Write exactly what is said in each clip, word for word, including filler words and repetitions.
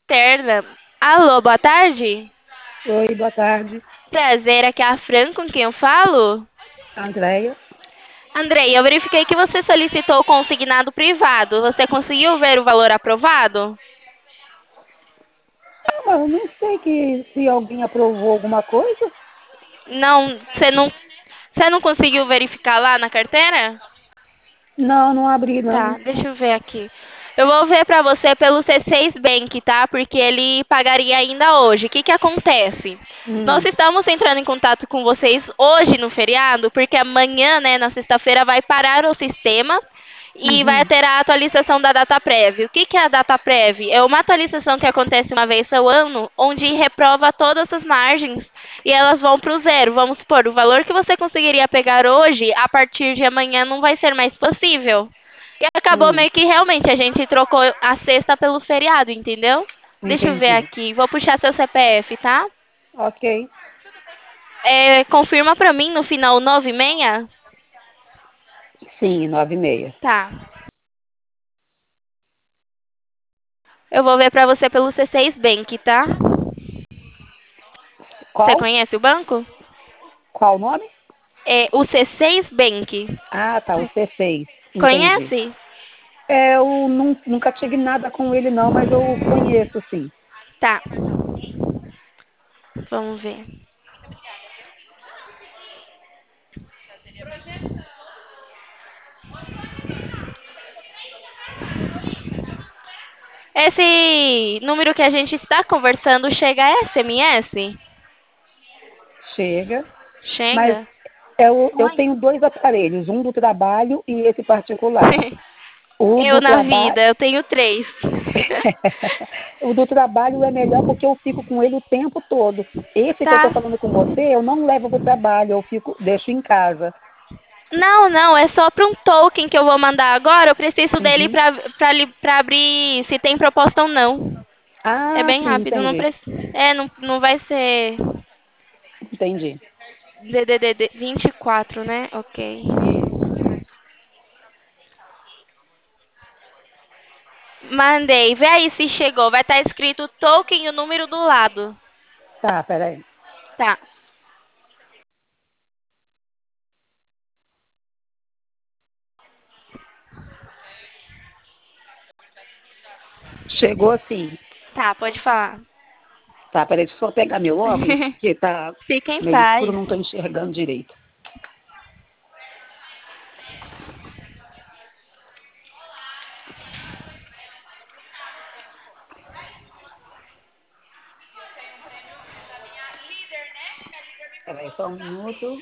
Terna. Alô, boa tarde. Oi, boa tarde. Prazer, aqui é a Fran com quem eu falo. Andréia? Andrei, eu verifiquei que você solicitou o consignado privado. Você conseguiu ver o valor aprovado? Ah, eu não sei que se alguém aprovou alguma coisa. Não, você não, você não conseguiu verificar lá na carteira? Não, não abri não. Tá, deixa eu ver aqui. Eu vou ver pra você pelo C seis Bank, tá? Porque ele pagaria ainda hoje. O que que acontece? Nós Hum, estamos entrando em contato com vocês hoje no feriado, porque amanhã, né, na sexta-feira, vai parar o sistema e vai uhum, ter a atualização da data prévia. O que que é a data prévia? É uma atualização que acontece uma vez ao ano, onde reprova todas as margens e elas vão para o zero. Vamos supor, o valor que você conseguiria pegar hoje, a partir de amanhã não vai ser mais possível. E acabou hum, meio que realmente a gente trocou a sexta pelo feriado, entendeu? Deixa eu ver entendi. aqui. Vou puxar seu C P F, tá? Ok. É, confirma pra mim no final nove e meia? Sim, nove e meia. Tá. Eu vou ver pra você pelo C seis Bank, tá? Você Qual? conhece o banco? Qual o nome? É o C seis Bank. Ah, tá, o C seis. Entendi. Conhece? É, eu nun- nunca tive nada com ele não, mas eu conheço sim. Tá. Vamos ver. Esse número que a gente está conversando chega a S M S? Chega. Mas Chega? eu, eu Oi. tenho dois aparelhos, um do trabalho e esse particular. O Eu do na trabalho vida, eu tenho três. o do trabalho é melhor porque eu fico com ele o tempo todo. Esse que eu Tá. estou falando com você, eu não levo para o trabalho, eu fico, deixo em casa. Não, não, é só para um token que eu vou mandar agora. Eu preciso dele Uhum. para para abrir se tem proposta ou não. É Ah, bem sim, rápido, não entendi. precisa. É, não, não vai ser Entendi. D D D vinte e quatro, né? Ok. Isso. Mandei. Vê aí se chegou. Vai estar escrito token e o número do lado. Tá, peraí. Tá. Chegou assim. Tá, pode falar. Tá, peraí, deixa eu só pegar meu óculos, porque tá Fica em meio escuro, paz. não estou enxergando direito. Peraí, só um minuto.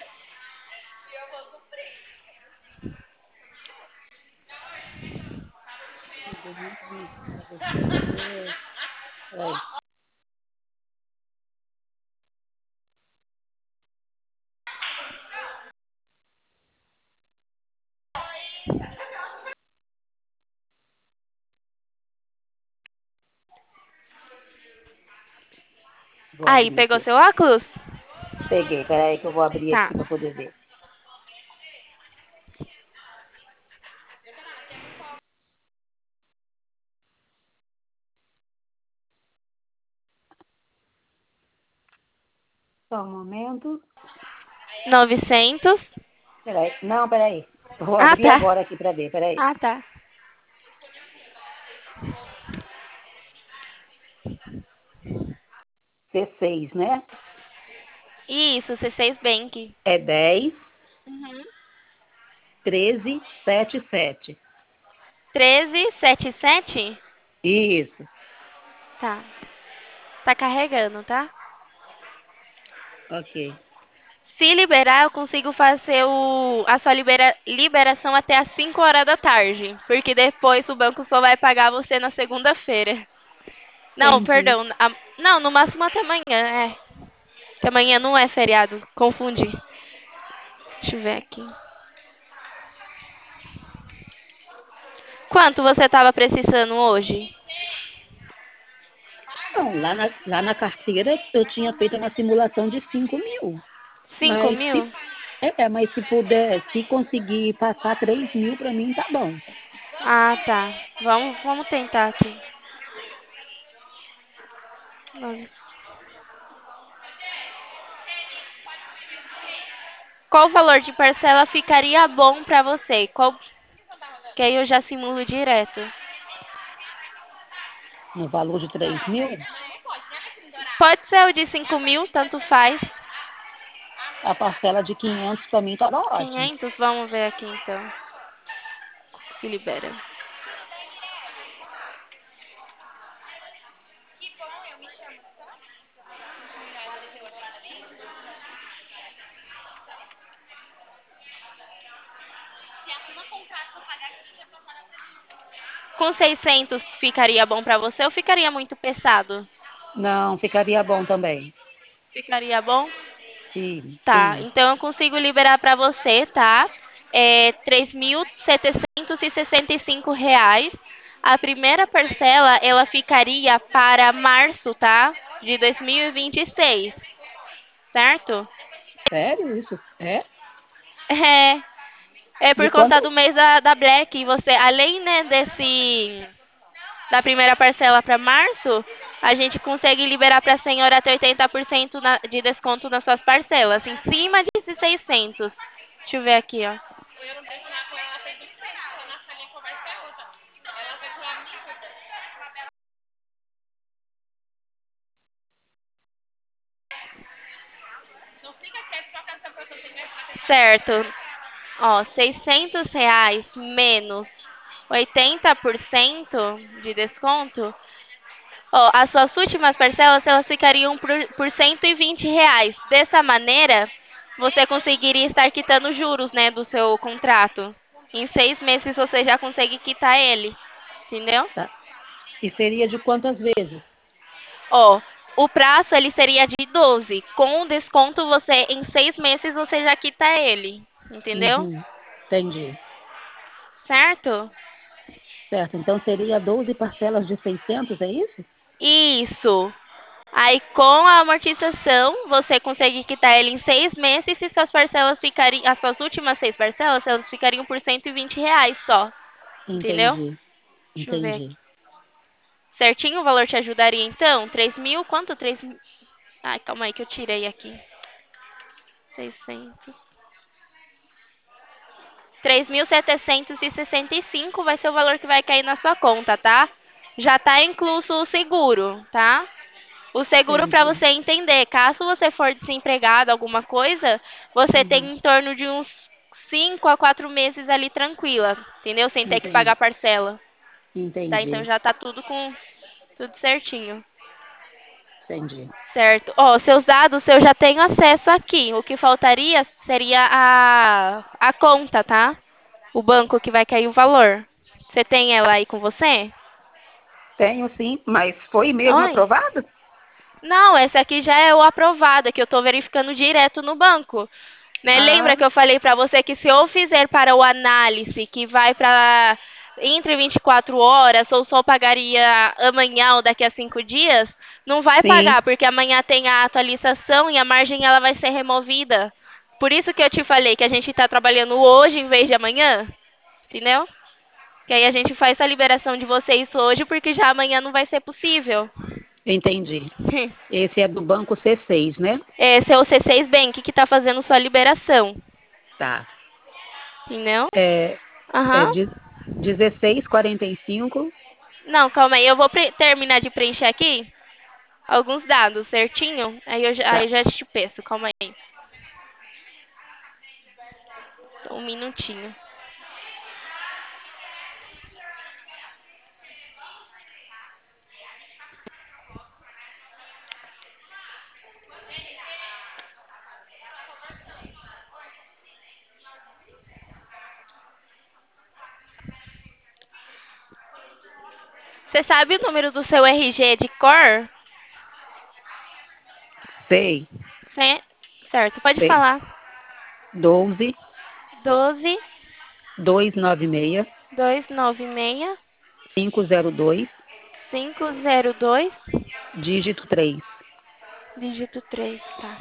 Peraí. Vou Aí, abrir pegou aqui. seu óculos? Peguei, peraí que eu vou abrir Tá. aqui para poder ver. Só um momento. Novecentos. Peraí. Não, peraí. Eu vou Ah, abrir tá. agora aqui para ver, peraí. Ah, tá. C seis, né? Isso, C seis Bank. É dez, Uhum. treze, setenta e sete. treze setenta e sete. Isso. Tá. Tá carregando, tá? Ok. Se liberar, eu consigo fazer o, a sua libera, liberação até às cinco horas da tarde. Porque depois o banco só vai pagar você na segunda-feira. Não, Entendi. perdão. a- não, no máximo até amanhã, é. Que amanhã não é feriado. Confundi. Deixa eu ver aqui. Quanto você estava precisando hoje? Não, lá na, lá na carteira eu tinha feito uma simulação de cinco mil. Cinco Mas se, mil? é, mas se puder, se conseguir passar três mil para mim, tá bom. Ah, tá. Vamos, vamos tentar aqui. Nove. Qual valor de parcela ficaria bom pra você? Qual... Que aí eu já simulo direto. No valor de três mil, Pode ser o de cinco mil, tanto faz. a parcela de quinhentos para mim estava ótimo. Quinhentos, vamos ver aqui então. Se libera. Com seiscentos ficaria bom pra você ou ficaria muito pesado? Não, ficaria bom também. Ficaria bom? Sim, Tá, sim. então eu consigo liberar pra você, tá? É três mil setecentos e sessenta e cinco reais. A primeira parcela, ela ficaria para março, tá? De dois mil e vinte e seis, certo? Sério isso? É? É, é De por conta do quantas? mês da, da Black. E você, além, né, desse da primeira parcela para março, a gente consegue liberar para a senhora até oitenta por cento na, de desconto nas suas parcelas, em cima de seiscentos. Deixa eu ver aqui, ó. Certo. Ó, seiscentos reais menos oitenta por cento de desconto. Ó, as suas últimas parcelas, elas ficariam por, por cento e vinte reais. Dessa maneira, você conseguiria estar quitando juros, né, do seu contrato. Em seis meses você já consegue quitar ele, entendeu? Tá. E seria de quantas vezes? Ó, o prazo ele seria de doze. Com o desconto, você em seis meses você já quita ele, entendeu? Uhum. Entendi. Certo? Certo. Então seria doze parcelas de seiscentos, é isso? Isso. Aí, com a amortização, você consegue quitar ele em seis meses e suas parcelas ficariam, as suas últimas seis parcelas, elas ficariam por cento e vinte reais só. Entendeu? Entendi. Deixa eu ver aqui. Entendi. Certinho o valor te ajudaria então? Três mil? Quanto? Três mil? Ai, calma aí que eu tirei aqui. Seiscentos. Três mil setecentos e sessenta e cinco vai ser o valor que vai cair na sua conta, tá? Já tá incluso o seguro, tá? O seguro para Entendi. você entender, caso você for desempregado, alguma coisa, você tem Uhum. em torno de uns cinco a quatro meses ali tranquila, entendeu? Sem ter que Entendi. pagar parcela, tá? Então Entendi. já tá tudo com tudo certinho. Entendi. Certo. Ó, seus dados eu já tenho acesso aqui. O que faltaria seria a a conta, tá? O banco que vai cair o valor. Você tem ela aí com você? Tenho sim, mas foi mesmo Oi? aprovado? Não, esse aqui já é o aprovado, que eu estou verificando direto no banco. Né? Lembra Ah, que eu falei para você que se eu fizer para o análise, que vai para entre vinte e quatro horas, ou só pagaria amanhã ou daqui a cinco dias, não vai sim. pagar, porque amanhã tem a atualização e a margem ela vai ser removida. Por isso que eu te falei que a gente está trabalhando hoje em vez de amanhã, entendeu? Que aí a gente faz a liberação de vocês hoje, porque já amanhã não vai ser possível. Entendi. Esse é do banco C seis, né? Esse é o C seis Bank que está fazendo sua liberação, Tá. entendeu? É, é Aham. de dezesseis quarenta e cinco. Não, calma aí, eu vou pre- terminar de preencher aqui alguns dados certinho, aí eu, já- aí Tá. eu já te peço, calma aí. Um minutinho. Você sabe o número do seu R G de cor? Sei, Cê- Certo, pode sei. falar. Doze Doze dois nove seis dois nove seis cinco zero dois cinco zero dois dígito três. dígito três, tá?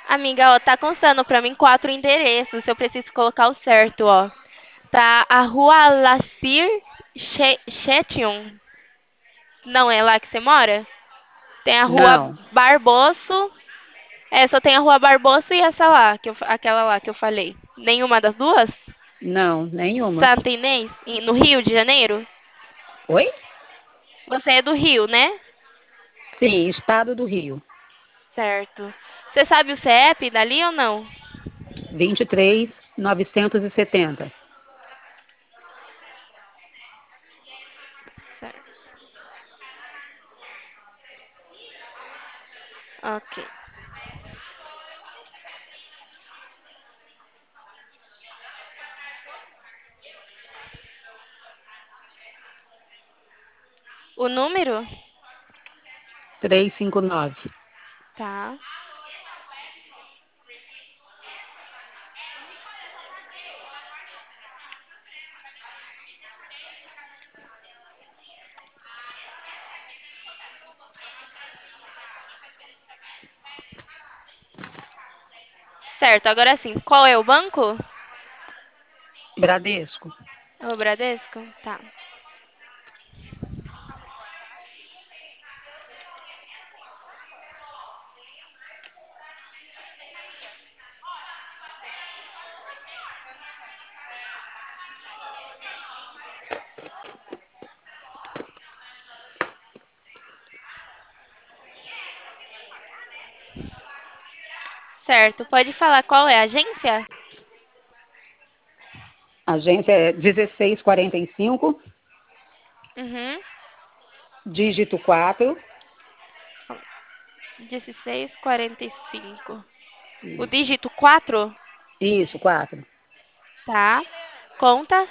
Amiga, ó, tá constando pra mim quatro endereços. Eu preciso colocar o certo, ó. Tá a Rua Lacir Che- Chetillon. Não é lá que você mora? Tem a Rua Não, Barboso. É, só tem a Rua Barbosa e essa lá, que eu, aquela lá que eu falei. Nenhuma das duas? não, nenhuma. Santa Inês? Em- No Rio de Janeiro? Oi? Você é do Rio, né? Sim, Estado do Rio. Certo. Você sabe o C E P dali ou não? vinte e três, novecentos e setenta. Certo. Ok. O número? trezentos e cinquenta e nove. Tá. Certo, agora sim. Qual é o banco? Bradesco. É o Bradesco? Tá. Certo. Pode falar qual é a agência? Agência é dezesseis quarenta e cinco, Uhum. dígito quatro. dezesseis quarenta e cinco. O Isso. dígito quatro? Isso, quatro. Tá. Conta?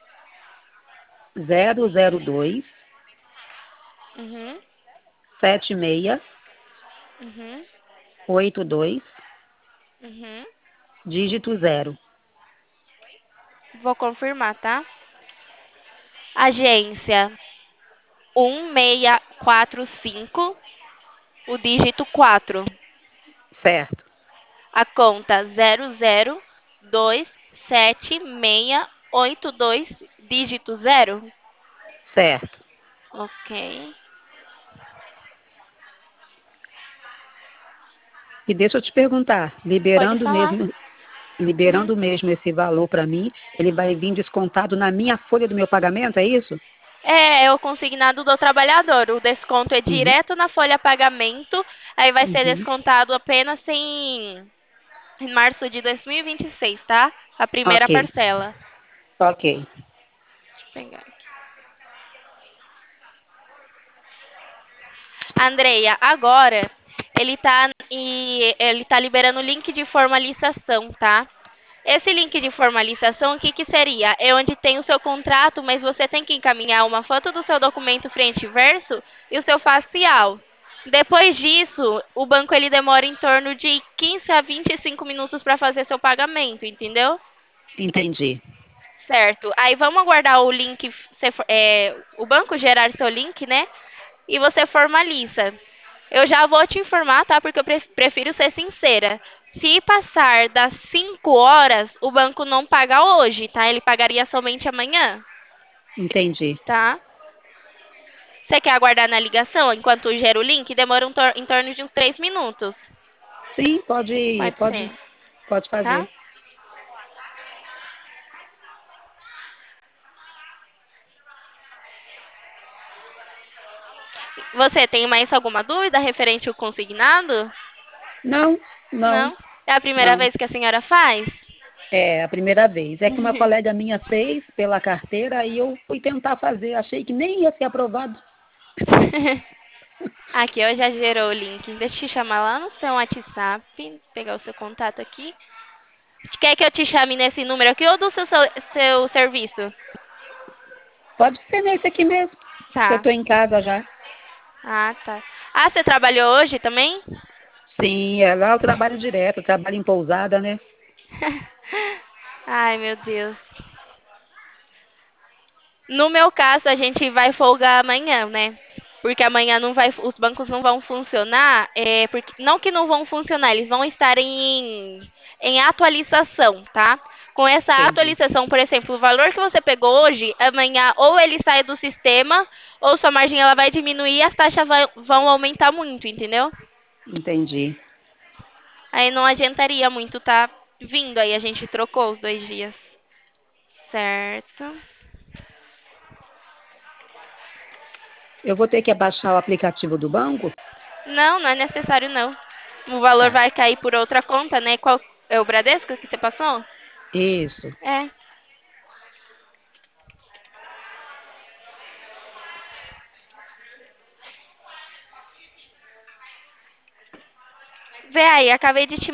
zero zero dois, Uhum. sete seis Uhum. oito dois, Uhum. dígito zero. Vou confirmar, tá? Agência um seis quatro cinco, o dígito quatro. Certo, A conta zero zero dois sete seis oito dois, dígito zero. certo. Ok. E deixa eu te perguntar, Pode liberando falar. mesmo, Uhum. liberando mesmo esse valor para mim, ele vai vir descontado na minha folha do meu pagamento, é isso? É, é o consignado do trabalhador. O desconto é Uhum, direto na folha pagamento. Aí vai ser uhum. descontado apenas em, em março de dois mil e vinte e seis, tá? A primeira Ok, parcela. ok. Deixa eu pegar. Andreia, agora ele tá, e, ele tá liberando o link de formalização, tá? Esse link de formalização, o que, que seria? É onde tem o seu contrato, mas você tem que encaminhar uma foto do seu documento frente e verso e o seu facial. Depois disso, o banco ele demora em torno de quinze a vinte e cinco minutos para fazer seu pagamento, entendeu? Entendi. Certo. Aí vamos aguardar o link, é, o banco gerar seu link, né? E você formaliza. Eu já vou te informar, tá? Porque eu prefiro ser sincera. Se passar das cinco horas, o banco não paga hoje, tá? Ele pagaria somente amanhã, Entendi. tá? Você quer aguardar na ligação enquanto gera o link? Demora um tor em torno de uns três minutos. Sim, pode, Pode pode, ser, pode tá? fazer. Você tem mais alguma dúvida referente ao consignado? Não, não, Não? É a primeira não. vez que a senhora faz? É a primeira vez. É que uma colega minha fez pela carteira e eu fui tentar fazer. Achei que nem ia ser aprovado. Aqui, ó, já gerou o link. Deixa eu te chamar lá no seu WhatsApp. Pegar o seu contato aqui. Quer que eu te chame nesse número aqui ou do seu, seu, seu serviço? Pode ser nesse aqui mesmo, que eu Tá. tô em casa já. Ah, tá. Ah, você trabalhou hoje também? Sim, é lá eu trabalho direto, eu trabalho em pousada, né? Ai, meu Deus. No meu caso, a gente vai folgar amanhã, né? porque amanhã não vai, os bancos não vão funcionar, é, porque, não que não vão funcionar, eles vão estar em, em atualização, tá? Com essa Entendi, atualização, por exemplo, o valor que você pegou hoje, amanhã ou ele sai do sistema, ou sua margem ela vai diminuir e as taxas vai- vão aumentar muito, entendeu? entendi. Aí não adiantaria muito tá vindo, aí a gente trocou os dois dias. Certo. Eu vou ter que abaixar o aplicativo do banco? Não, não é necessário não. O valor Tá. vai cair por outra conta, né? Qual é o Bradesco que você passou? Isso. É. Vê aí, acabei de te